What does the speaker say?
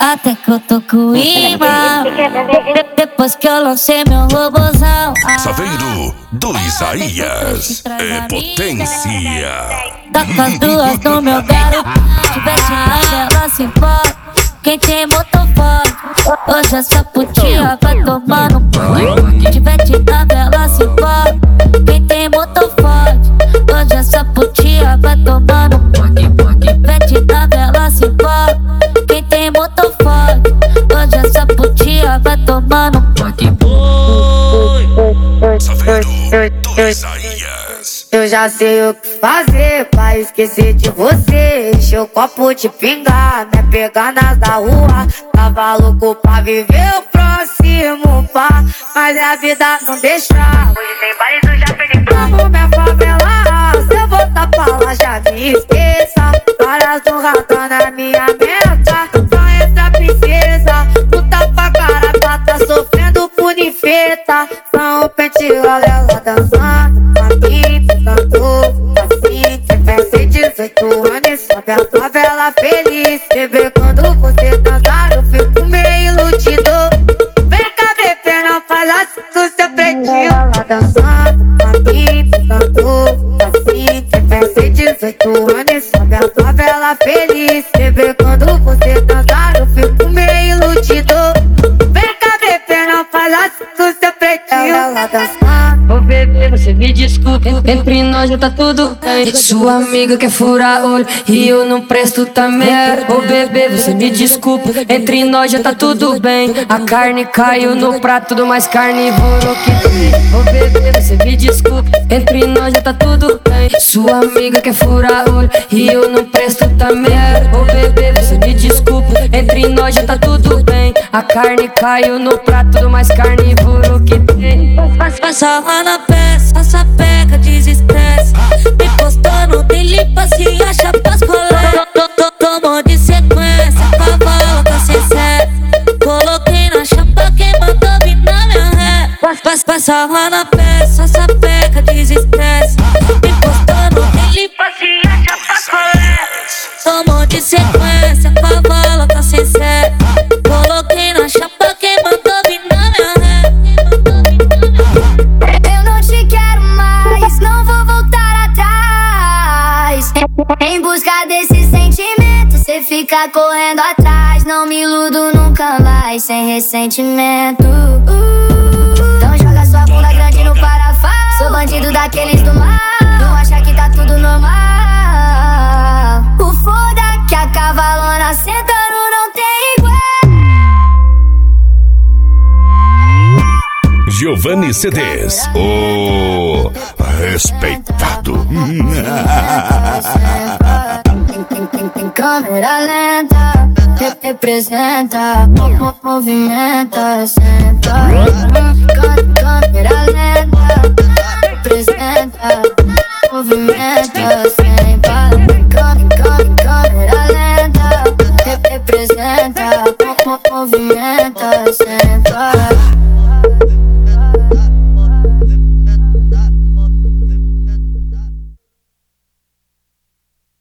até que eu tô com imã. Depois que eu lancei meu robozão, Saveiro do Isaías é potência. tá com as duas no meu garupa. Tivesse na vela se pode. Quem tem motor forte, hoje essa putinha vai tomar no pão. Tivesse na vela se pode. Quem tem motor forte, hoje essa putinha vai tomar no pão. Tivesse na vela se pode. Quem tem motor forte, hoje essa putinha vai tomar no pão. Saveiro do Isaías. Eu já sei o que fazer pra esquecer de você. Encher o copo de pingar, me pegar nas da rua. Tava louco pra viver o próximo pá, mas a vida não deixa. Hoje tem baile do Japão. Como minha favela, se eu voltar pra lá já me esqueça. Várias do radar na minha meta, só essa princesa. Puta pra caramba, tá sofrendo por infeta. São pente, olha ela dançando. Cantou assim, tivesse 18 anos, sobe a favela feliz. Bebê, quando você dançar, eu fico meio iludido. Vem cá, bebê, não faz assim com seu pretinho. Ela dançando, assim, cantou assim, tivesse 18 anos, sobe a favela feliz. Bebê, quando você dançar, eu fico meio iludido. Vem cá, bebê, não faz assim com seu pretinho. Ela dançando. Ô bebê, você me desculpe, entre nós já tá tudo bem. Sua amiga quer furar olho e eu não presto também. Ô bebê, você me desculpe, entre nós já tá tudo bem. A carne caiu no prato, tudo mais carnívoro que tem. Ô bebê, você me desculpe, entre nós já tá tudo bem. Sua amiga quer furar olho e eu não presto também. Ô bebê, você me desculpe, entre nós já tá tudo bem. A carne caiu no prato, tudo mais carnívoro que tem. Passa lá na peça, essa peca desestresse. Me postando, tem limpa, se acha pras colegas. Tomou de sequência, cavalo tá sem sé. Coloquei na chapa, quem mandou vir na minha ré. Passa lá na peça, essa peca desestresse. Me postando, tem limpa, se acha pras colegas. Tomou de sequência, cavalo tá sem sé. Coloquei na chapa, quem mandou vir na minha ré. Em busca desse sentimento, cê fica correndo atrás. Não me iludo nunca mais, sem ressentimento. Então joga sua bunda grande no parafuso. Sou bandido daqueles do mal, não acha que tá tudo normal. O foda que a cavalona sentando não tem igual. Giovanni CDs, o respeitado. Câmera lenta, representa, movimenta, senta. Câmera lenta, representa, movimenta, senta. Câmera lenta, representa, movimenta, senta.